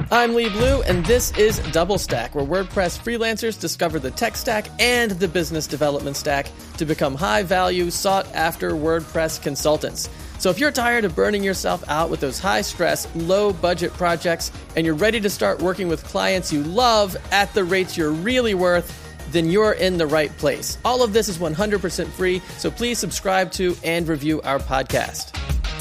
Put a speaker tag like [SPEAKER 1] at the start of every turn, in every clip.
[SPEAKER 1] I'm Lee Blue, and this is Double Stack, where WordPress freelancers discover the tech stack and the business development stack to become high-value, sought-after WordPress consultants. So if you're tired of burning yourself out with those high-stress, low-budget projects, and you're ready to start working with clients you love at the rates you're really worth, then you're in the right place. All of this is 100% free, so please subscribe to and review our podcast.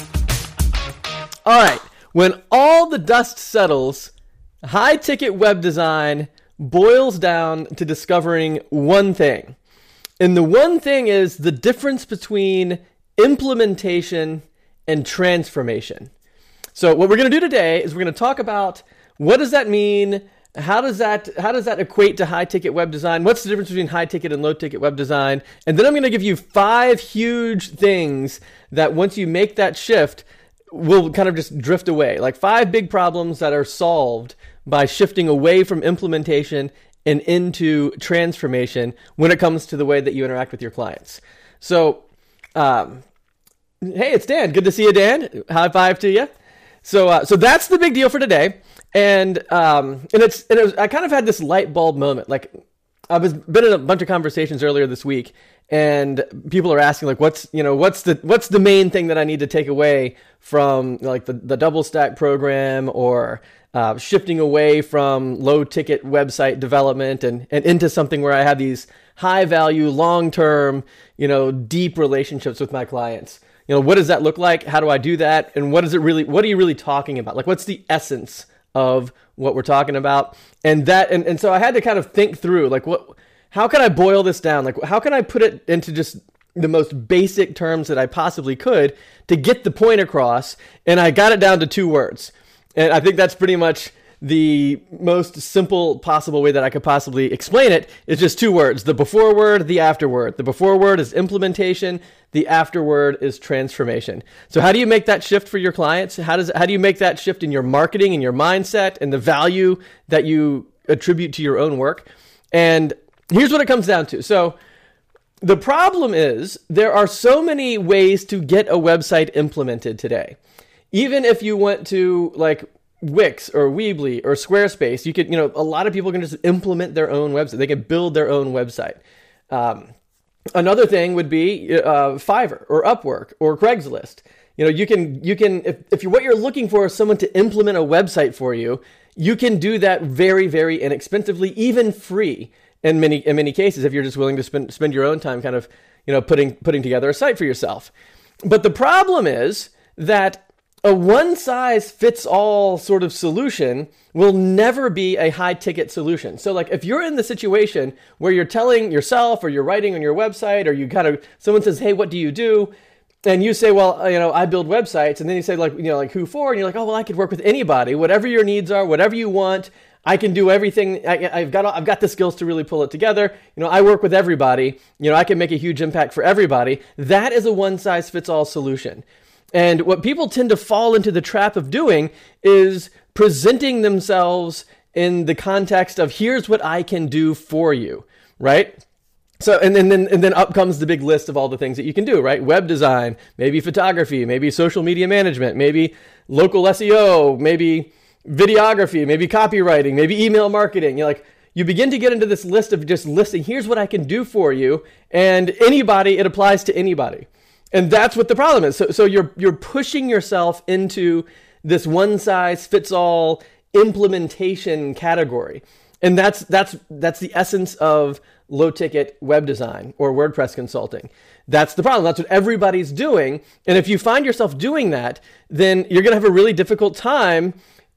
[SPEAKER 1] All right, when all the dust settles, high-ticket web design boils down to discovering one thing. And the one thing is the difference between implementation and transformation. So what we're going to do today is we're going to talk about what does that mean? How does that equate to high-ticket web design? What's the difference between high-ticket and low-ticket web design? And then I'm going to give you 5 huge things that once you make that shift, will kind of just drift away. Like 5 big problems that are solved by shifting away from implementation and into transformation when it comes to the way that you interact with your clients. So, hey, it's Dan. Good to see you, Dan. High five to you. So that's the big deal for today. And I kind of had this light bulb moment. Like been in a bunch of conversations earlier this week, and people are asking like, what's the main thing that I need to take away from like the Double Stack program, or shifting away from low ticket website development and into something where I have these high value, long term, deep relationships with my clients. What does that look like? How do I do that? And what are you really talking about? Like, what's the essence of what we're talking about? And so I had to kind of think through, like, how can I boil this down? Like, how can I put it into just the most basic terms that I possibly could to get the point across? And I got it down to 2 words. And I think that's pretty much the most simple possible way that I could possibly explain it. Is just 2 words: the before word, the after word. The before word is implementation. The after word is transformation. So how do you make that shift for your clients? How do you make that shift in your marketing and your mindset and the value that you attribute to your own work? And here's what it comes down to. So the problem is there are so many ways to get a website implemented today. Even if you went to like Wix or Weebly or Squarespace, you could, a lot of people can just implement their own website. They can build their own website. Another thing would be Fiverr or Upwork or Craigslist. You can if what you're looking for is someone to implement a website for you, you can do that very, very inexpensively, even free in many cases, if you're just willing to spend your own time kind of, putting together a site for yourself. But the problem is that a one-size-fits-all sort of solution will never be a high-ticket solution. So like if you're in the situation where you're telling yourself or you're writing on your website, or someone says, hey, what do you do? And you say, well, I build websites. And then you say like who for? And you're like, oh, well, I could work with anybody, whatever your needs are, whatever you want. I can do everything. I've got the skills to really pull it together. I work with everybody. I can make a huge impact for everybody. That is a one-size-fits-all solution. And what people tend to fall into the trap of doing is presenting themselves in the context of here's what I can do for you, right? So and then up comes the big list of all the things that you can do, right? Web design, maybe photography, maybe social media management, maybe local SEO, maybe videography, maybe copywriting, maybe email marketing. You begin to get into this list of just listing, here's what I can do for you, and it applies to anybody. And that's what the problem is. So you're pushing yourself into this one-size-fits-all implementation category. And that's the essence of low-ticket web design or WordPress consulting. That's the problem. That's what everybody's doing. And if you find yourself doing that, then you're going to have a really difficult time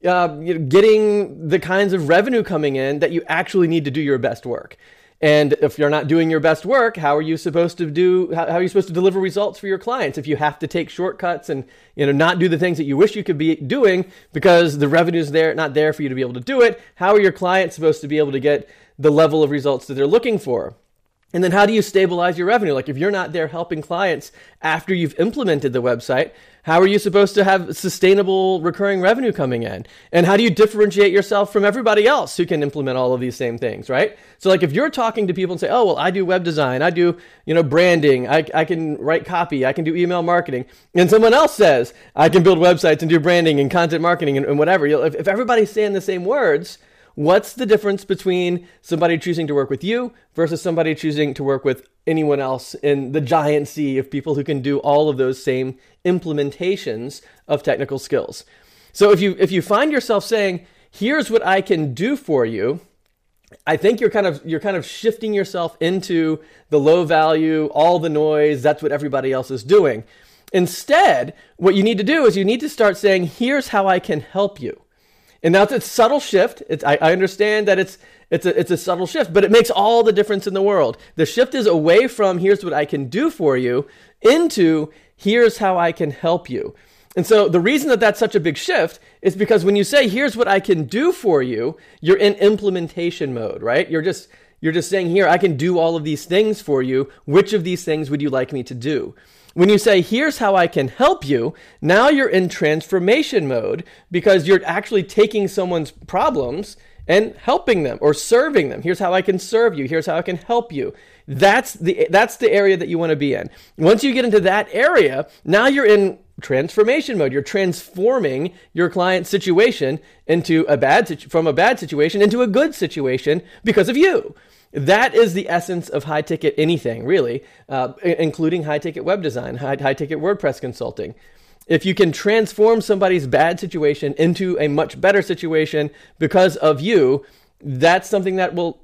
[SPEAKER 1] getting the kinds of revenue coming in that you actually need to do your best work. And if you're not doing your best work, how are you supposed to deliver results for your clients if you have to take shortcuts and not do the things that you wish you could be doing because the revenue's not there for you to be able to do it? How are your clients supposed to be able to get the level of results that they're looking for? And then how do you stabilize your revenue? Like if you're not there helping clients after you've implemented the website, how are you supposed to have sustainable recurring revenue coming in? And how do you differentiate yourself from everybody else who can implement all of these same things, right? So like if you're talking to people and say, oh, well, I do web design, I do, branding, I can write copy, I can do email marketing. And someone else says, I can build websites and do branding and content marketing and whatever. If everybody's saying the same words, what's the difference between somebody choosing to work with you versus somebody choosing to work with anyone else in the giant sea of people who can do all of those same implementations of technical skills? So if you find yourself saying, here's what I can do for you, I think you're kind of shifting yourself into the low value, all the noise, that's what everybody else is doing. Instead, what you need to do is you need to start saying, here's how I can help you. And that's a subtle shift. I understand that it's a subtle shift, but it makes all the difference in the world. The shift is away from here's what I can do for you into here's how I can help you. And so the reason that that's such a big shift is because when you say here's what I can do for you, you're in implementation mode, right? You're just saying here, I can do all of these things for you. Which of these things would you like me to do? When you say, here's how I can help you, now you're in transformation mode because you're actually taking someone's problems and helping them or serving them. Here's how I can serve you. Here's how I can help you. That's the area that you want to be in. Once you get into that area, now you're in transformation mode. You're transforming your client's situation from a bad situation into a good situation because of you. That is the essence of high-ticket anything, really, including high-ticket web design, high-ticket WordPress consulting. If you can transform somebody's bad situation into a much better situation because of you, that's something that will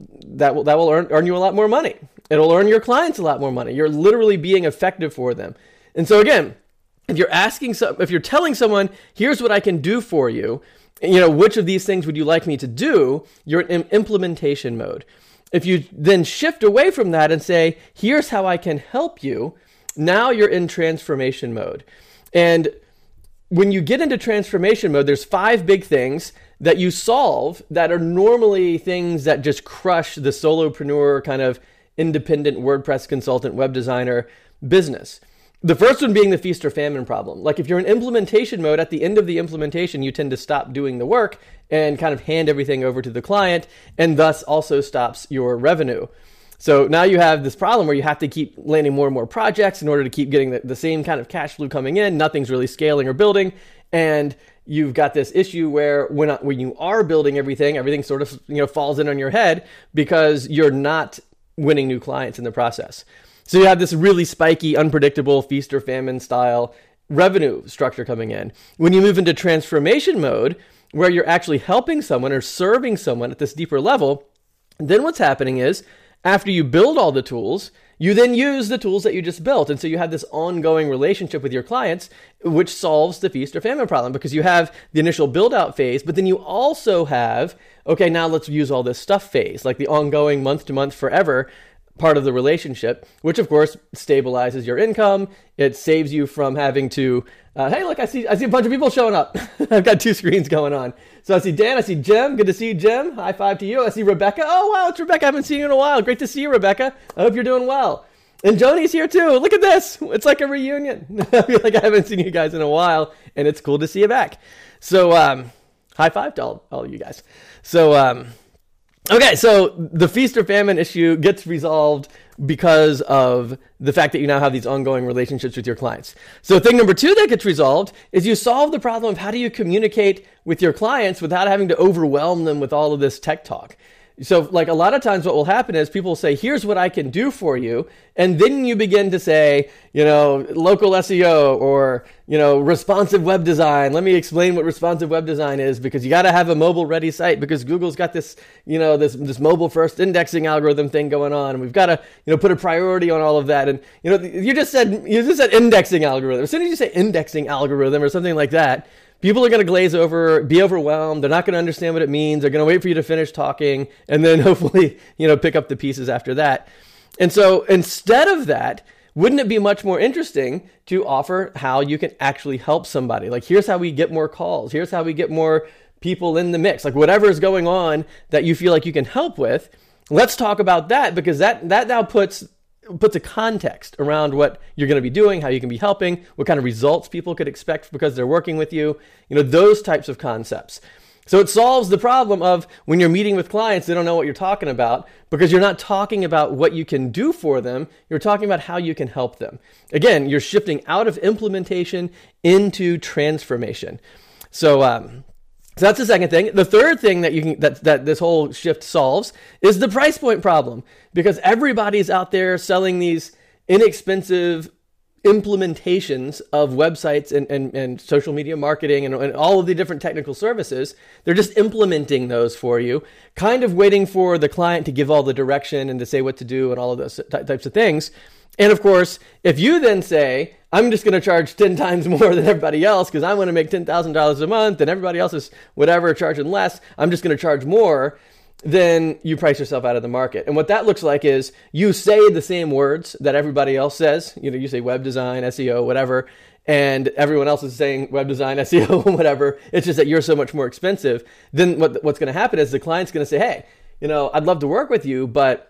[SPEAKER 1] earn you a lot more money. It'll earn your clients a lot more money. You're literally being effective for them. And so again, if you're telling someone, here's what I can do for you, which of these things would you like me to do? You're in implementation mode. If you then shift away from that and say, here's how I can help you, now you're in transformation mode. And when you get into transformation mode, there's 5 big things that you solve that are normally things that just crush the solopreneur kind of independent WordPress consultant, web designer business. The first one being the feast or famine problem. Like if you're in implementation mode, at the end of the implementation, you tend to stop doing the work and kind of hand everything over to the client, and thus also stops your revenue. So now you have this problem where you have to keep landing more and more projects in order to keep getting the same kind of cash flow coming in. Nothing's really scaling or building. And you've got this issue where when you are building everything sort of falls in on your head because you're not winning new clients in the process. So you have this really spiky, unpredictable feast or famine style revenue structure coming in. When you move into transformation mode, where you're actually helping someone or serving someone at this deeper level, then what's happening is after you build all the tools, you then use the tools that you just built. And so you have this ongoing relationship with your clients, which solves the feast or famine problem because you have the initial build out phase, but then you also have, okay, now let's use all this stuff phase, like the ongoing month to month forever part of the relationship, which of course stabilizes your income. It saves you from having to, hey, look, I see a bunch of people showing up. I've got 2 screens going on. So I see Dan, I see Jim. Good to see you, Jim. High five to you. I see Rebecca. Oh, wow, it's Rebecca. I haven't seen you in a while. Great to see you, Rebecca. I hope you're doing well. And Joni's here too. Look at this. It's like a reunion. I feel like I haven't seen you guys in a while, and it's cool to see you back. So high five to all of you guys. So, okay, so the feast or famine issue gets resolved because of the fact that you now have these ongoing relationships with your clients. So thing number 2 that gets resolved is you solve the problem of how do you communicate with your clients without having to overwhelm them with all of this tech talk. So like a lot of times what will happen is people will say, here's what I can do for you. And then you begin to say, local SEO or, responsive web design. Let me explain what responsive web design is because you got to have a mobile ready site because Google's got this, this mobile first indexing algorithm thing going on. And we've got to, put a priority on all of that. And, you just said indexing algorithm. As soon as you say indexing algorithm or something like that, people are going to glaze over, be overwhelmed. They're not going to understand what it means. They're going to wait for you to finish talking and then hopefully, pick up the pieces after that. And so instead of that, wouldn't it be much more interesting to offer how you can actually help somebody? Like, here's how we get more calls. Here's how we get more people in the mix. Like whatever is going on that you feel like you can help with, let's talk about that, because that now puts a context around what you're going to be doing, how you can be helping, what kind of results people could expect because they're working with you, those types of concepts. So it solves the problem of when you're meeting with clients, they don't know what you're talking about because you're not talking about what you can do for them. You're talking about how you can help them. Again, you're shifting out of implementation into transformation. So that's the second thing. The third thing that this whole shift solves is the price point problem, because everybody's out there selling these inexpensive implementations of websites and social media marketing and all of the different technical services. They're just implementing those for you, kind of waiting for the client to give all the direction and to say what to do and all of those types of things. And of course, if you then say, I'm just going to charge 10 times more than everybody else because I want to make $10,000 a month and everybody else is whatever charging less, I'm just going to charge more, then you price yourself out of the market. And what that looks like is you say the same words that everybody else says. You say web design, SEO, whatever, and everyone else is saying web design, SEO, whatever. It's just that you're so much more expensive. Then what's going to happen is the client's going to say, hey, I'd love to work with you, but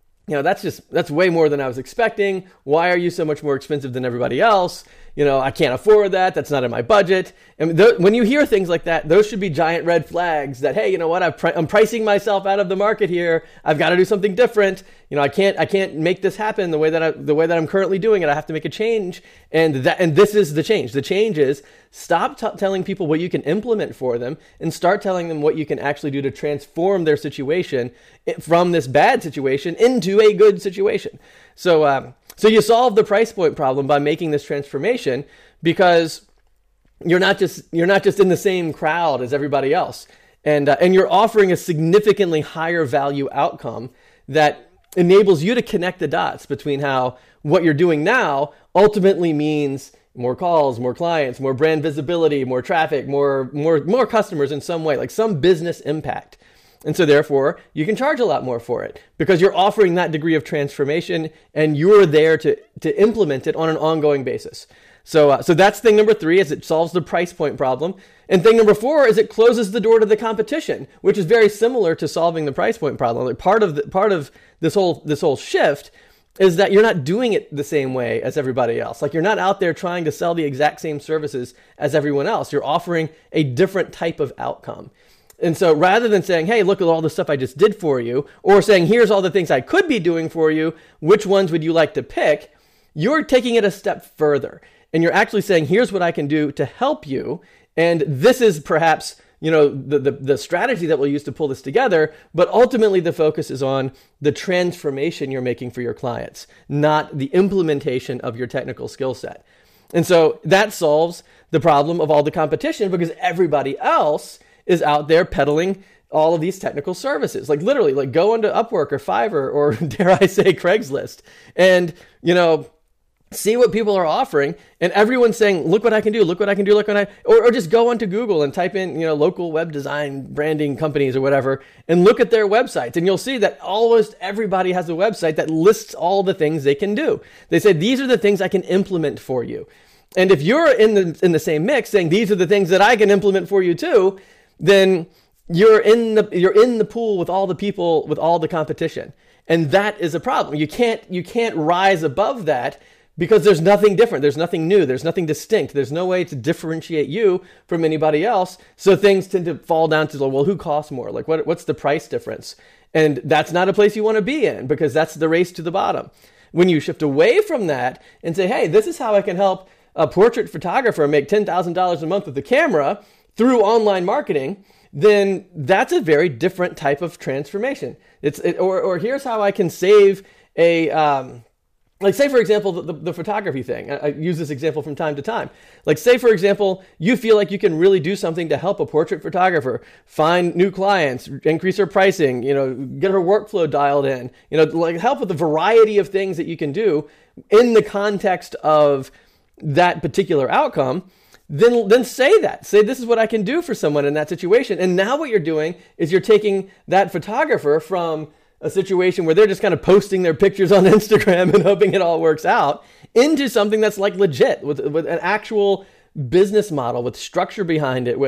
[SPEAKER 1] that's way more than I was expecting. Why are you so much more expensive than everybody else? I can't afford that. That's not in my budget. And when you hear things like that, those should be giant red flags that, hey, I'm pricing myself out of the market here. I've got to do something different. I can't make this happen the way that I'm currently doing it. I have to make a change. And this is the change. The change is stop telling people what you can implement for them and start telling them what you can actually do to transform their situation from this bad situation into a good situation. So you solve the price point problem by making this transformation, because you're not just in the same crowd as everybody else, and you're offering a significantly higher value outcome that enables you to connect the dots between how what you're doing now ultimately means more calls, more clients, more brand visibility, more traffic, more customers in some way, like some business impact. And so therefore, you can charge a lot more for it because you're offering that degree of transformation and you're there to implement it on an ongoing basis. So that's thing number 3, is it solves the price point problem. And thing number 4 is it closes the door to the competition, which is very similar to solving the price point problem. Like part of this whole shift is that you're not doing it the same way as everybody else. Like you're not out there trying to sell the exact same services as everyone else. You're offering a different type of outcome. And so rather than saying, hey, look at all the stuff I just did for you, or saying, here's all the things I could be doing for you, which ones would you like to pick? You're taking it a step further. And you're actually saying, here's what I can do to help you. And this is perhaps, the strategy that we'll use to pull this together. But ultimately, the focus is on the transformation you're making for your clients, not the implementation of your technical skill set. And so that solves the problem of all the competition, because everybody else is out there peddling all of these technical services. Like literally, like go into Upwork or Fiverr or dare I say Craigslist and, see what people are offering, and everyone's saying, look what I can do, look what I can do, or just go onto Google and type in, local web design branding companies or whatever, and look at their websites, and you'll see that almost everybody has a website that lists all the things they can do. They say, these are the things I can implement for you. And if you're in the same mix saying, these are the things that I can implement for you too, then you're in the pool with all the people, with all the competition. And that is a problem. You can't rise above that, because there's nothing different. There's nothing new. There's nothing distinct. There's no way to differentiate you from anybody else. So things tend to fall down to, well, who costs more? Like what's the price difference? And that's not a place you want to be in, because that's the race to the bottom. When you shift away from that and say, hey, this is how I can help a portrait photographer make $10,000 a month with the camera through online marketing, then that's a very different type of transformation. Or here's how I can save like say, for example, the photography thing. I use this example from time to time. Like say, for example, you feel like you can really do something to help a portrait photographer find new clients, increase her pricing, get her workflow dialed in, like help with the variety of things that you can do in the context of that particular outcome. Then say that. Say, this is what I can do for someone in that situation. And now what you're doing is you're taking that photographer from a situation where they're just kind of posting their pictures on Instagram and hoping it all works out into something that's like legit with an actual business model, with structure behind it, with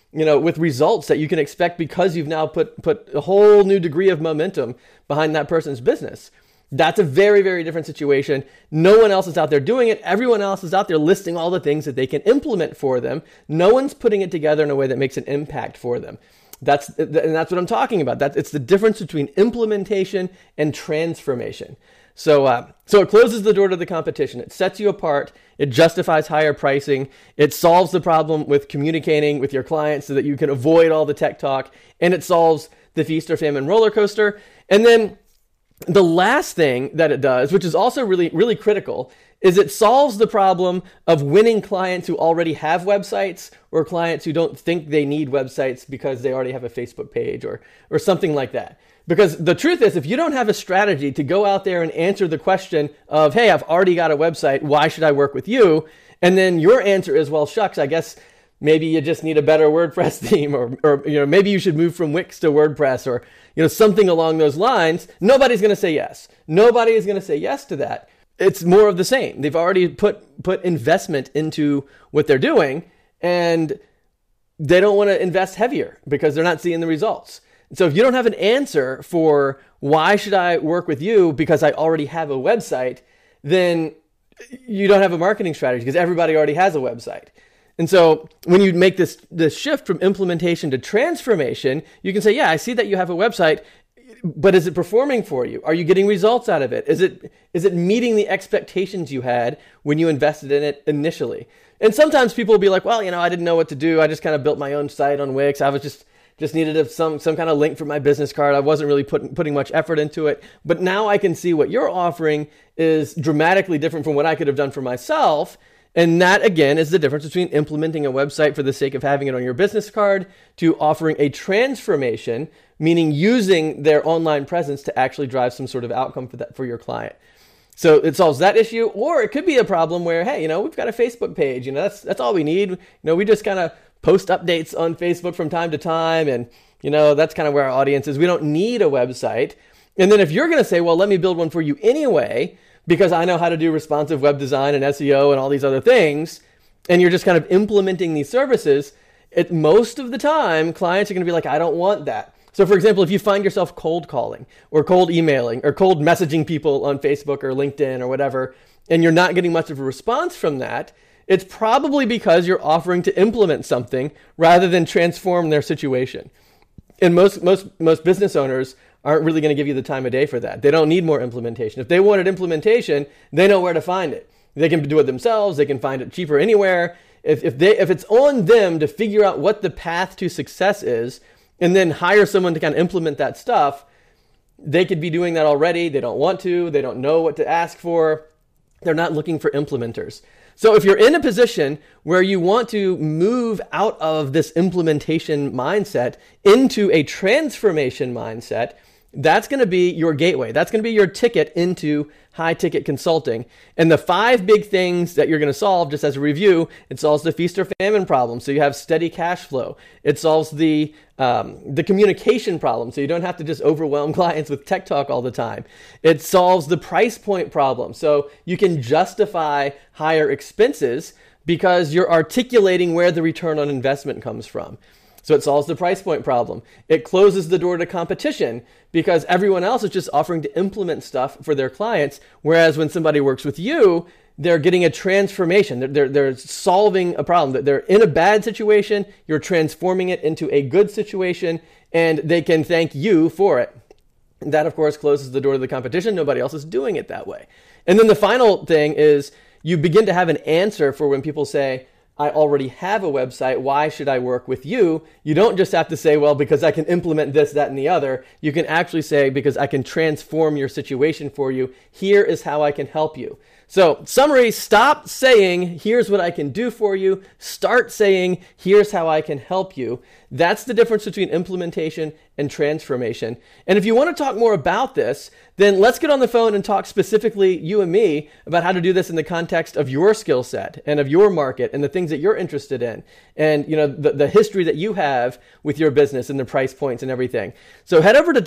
[SPEAKER 1] with results that you can expect because you've now put a whole new degree of momentum behind that person's business. That's a very, very different situation. No one else is out there doing it. Everyone else is out there listing all the things that they can implement for them. No one's putting it together in a way that makes an impact for them. That's what I'm talking about. It's the difference between implementation and transformation. So it closes the door to the competition. It sets you apart. It justifies higher pricing. It solves the problem with communicating with your clients so that you can avoid all the tech talk. And it solves the feast or famine roller coaster. And then the last thing that it does, which is also really, really critical, is it solves the problem of winning clients who already have websites or clients who don't think they need websites because they already have a Facebook page or something like that. Because the truth is, if you don't have a strategy to go out there and answer the question of, hey, I've already got a website, why should I work with you? And then your answer is, well, shucks, I guess maybe you just need a better WordPress theme, or maybe you should move from Wix to WordPress, or something along those lines. Nobody's going to say yes. Nobody is going to say yes to that. It's more of the same. They've already put investment into what they're doing, and they don't want to invest heavier because they're not seeing the results. So if you don't have an answer for why should I work with you because I already have a website, then you don't have a marketing strategy because everybody already has a website. And so when you make this shift from implementation to transformation, you can say, yeah, I see that you have a website, but is it performing for you? Are you getting results out of it? Is it meeting the expectations you had when you invested in it initially? And sometimes people will be like, well, I didn't know what to do. I just kind of built my own site on Wix. I was just needed some kind of link for my business card. I wasn't really putting much effort into it. But now I can see what you're offering is dramatically different from what I could have done for myself. And that, again, is the difference between implementing a website for the sake of having it on your business card to offering a transformation, meaning using their online presence to actually drive some sort of outcome for your client. So it solves that issue. Or it could be a problem where, hey, we've got a Facebook page. That's all we need. We just kind of post updates on Facebook from time to time. And, that's kind of where our audience is. We don't need a website. And then if you're going to say, well, let me build one for you anyway, because I know how to do responsive web design and SEO and all these other things, and you're just kind of implementing these services, most of the time, clients are going to be like, I don't want that. So for example, if you find yourself cold calling or cold emailing or cold messaging people on Facebook or LinkedIn or whatever, and you're not getting much of a response from that, it's probably because you're offering to implement something rather than transform their situation. And most business owners aren't really going to give you the time of day for that. They don't need more implementation. If they wanted implementation, they know where to find it. They can do it themselves. They can find it cheaper anywhere. If it's on them to figure out what the path to success is and then hire someone to kind of implement that stuff, they could be doing that already. They don't want to. They don't know what to ask for. They're not looking for implementers. So if you're in a position where you want to move out of this implementation mindset into a transformation mindset, that's going to be your gateway. That's going to be your ticket into high ticket consulting. And the 5 big things that you're going to solve, just as a review, it solves the feast or famine problem. So you have steady cash flow. It solves the communication problem. So you don't have to just overwhelm clients with tech talk all the time. It solves the price point problem. So you can justify higher expenses because you're articulating where the return on investment comes from. So it solves the price point problem. It closes the door to competition because everyone else is just offering to implement stuff for their clients. Whereas when somebody works with you, they're getting a transformation. They're solving a problem. They're in a bad situation. You're transforming it into a good situation, and they can thank you for it. And that, of course, closes the door to the competition. Nobody else is doing it that way. And then the final thing is you begin to have an answer for when people say, I already have a website. Why should I work with you? You don't just have to say, well, because I can implement this, that, and the other. You can actually say, because I can transform your situation for you. Here is how I can help you. So, summary, stop saying, here's what I can do for you. Start saying, here's how I can help you. That's the difference between implementation and transformation. And if you want to talk more about this, then let's get on the phone and talk specifically, you and me, about how to do this in the context of your skill set and of your market and the things that you're interested in. And, the history that you have with your business and the price points and everything. So head over to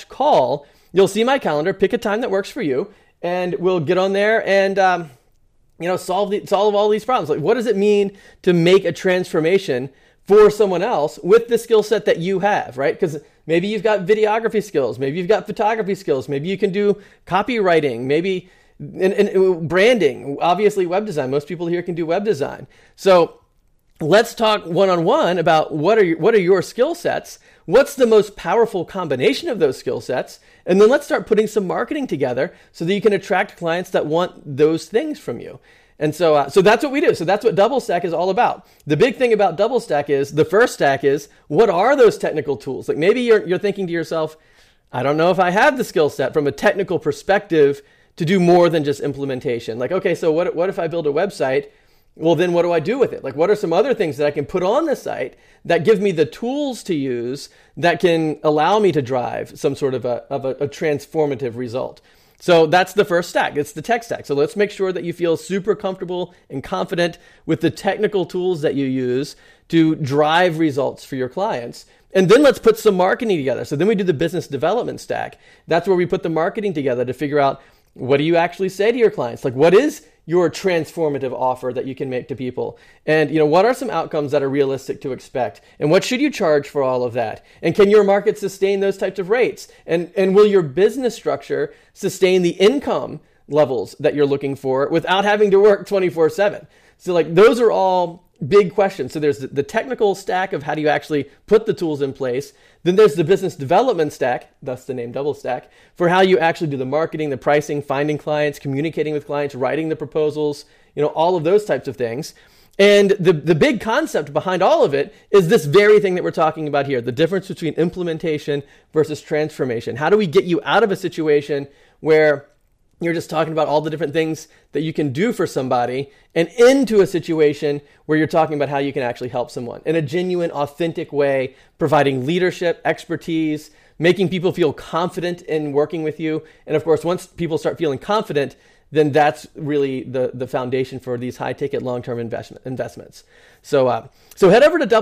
[SPEAKER 1] doublestack.net/call. You'll see my calendar. Pick a time that works for you. And we'll get on there and solve all these problems. Like, what does it mean to make a transformation for someone else with the skill set that you have, right? Because maybe you've got videography skills, maybe you've got photography skills, maybe you can do copywriting, maybe and branding, obviously web design. Most people here can do web design. So let's talk one-on-one about what are your skill sets, what's the most powerful combination of those skill sets, and then let's start putting some marketing together so that you can attract clients that want those things from you. And so that's what we do. So that's what Double Stack is all about. The big thing about Double Stack is, the first stack is, what are those technical tools? Like, maybe you're thinking to yourself, I don't know if I have the skill set from a technical perspective to do more than just implementation. Like, okay, so what if I build a website? Well, then what do I do with it? Like, what are some other things that I can put on the site that give me the tools to use that can allow me to drive some sort of a transformative result? So that's the first stack. It's the tech stack. So let's make sure that you feel super comfortable and confident with the technical tools that you use to drive results for your clients. And then let's put some marketing together. So then we do the business development stack. That's where we put the marketing together to figure out, what do you actually say to your clients? Like, what is your transformative offer that you can make to people? And, what are some outcomes that are realistic to expect? And what should you charge for all of that? And can your market sustain those types of rates? And will your business structure sustain the income levels that you're looking for without having to work 24/7? So, like, those are all big questions. So there's the technical stack of how do you actually put the tools in place. Then there's the business development stack, thus the name Double Stack, for how you actually do the marketing, the pricing, finding clients, communicating with clients, writing the proposals, all of those types of things. And the big concept behind all of it is this very thing that we're talking about here, the difference between implementation versus transformation. How do we get you out of a situation where you're just talking about all the different things that you can do for somebody and into a situation where you're talking about how you can actually help someone in a genuine, authentic way, providing leadership, expertise, making people feel confident in working with you. And of course, once people start feeling confident, then that's really the foundation for these high-ticket, long-term investments. So head over to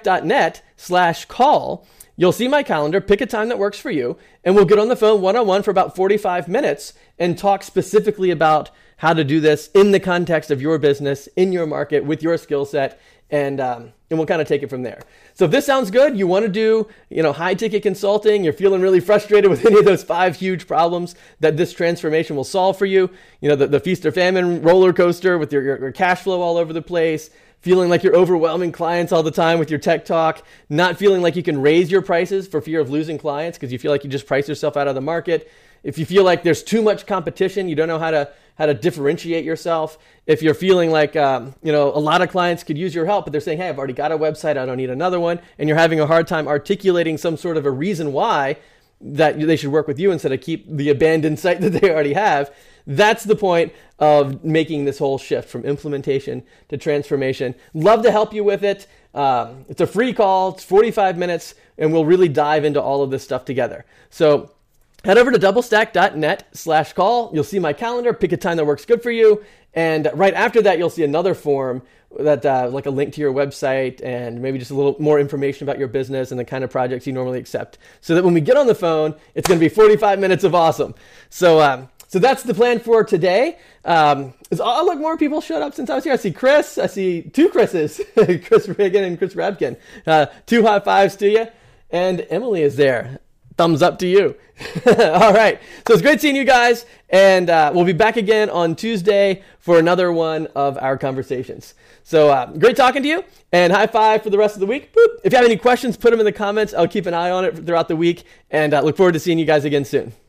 [SPEAKER 1] doublestack.net/call. You'll see my calendar, pick a time that works for you, and we'll get on the phone one-on-one for about 45 minutes and talk specifically about how to do this in the context of your business, in your market, with your skill set, and we'll kind of take it from there. So if this sounds good, you want to do, high-ticket consulting, you're feeling really frustrated with any of those 5 huge problems that this transformation will solve for you, the feast or famine roller coaster with your cash flow all over the place, feeling like you're overwhelming clients all the time with your tech talk, not feeling like you can raise your prices for fear of losing clients because you feel like you just price yourself out of the market. If you feel like there's too much competition, you don't know how to differentiate yourself. If you're feeling like a lot of clients could use your help, but they're saying, hey, I've already got a website, I don't need another one, and you're having a hard time articulating some sort of a reason why that they should work with you instead of keep the abandoned site that they already have. That's the point of making this whole shift from implementation to transformation. Love to help you with it. It's a free call. It's 45 minutes, and we'll really dive into all of this stuff together. So head over to doublestack.net/call. You'll see my calendar. Pick a time that works good for you. And right after that, you'll see another form that like a link to your website and maybe just a little more information about your business and the kind of projects you normally accept. So that when we get on the phone, it's going to be 45 minutes of awesome. So that's the plan for today. Look, more people showed up since I was here. I see Chris. I see 2 Chris's, Chris Reagan and Chris Rabkin. 2 high fives to you. And Emily is there. Thumbs up to you. All right. So it's great seeing you guys. And we'll be back again on Tuesday for another one of our conversations. So great talking to you. And high five for the rest of the week. Boop. If you have any questions, put them in the comments. I'll keep an eye on it throughout the week. And look forward to seeing you guys again soon.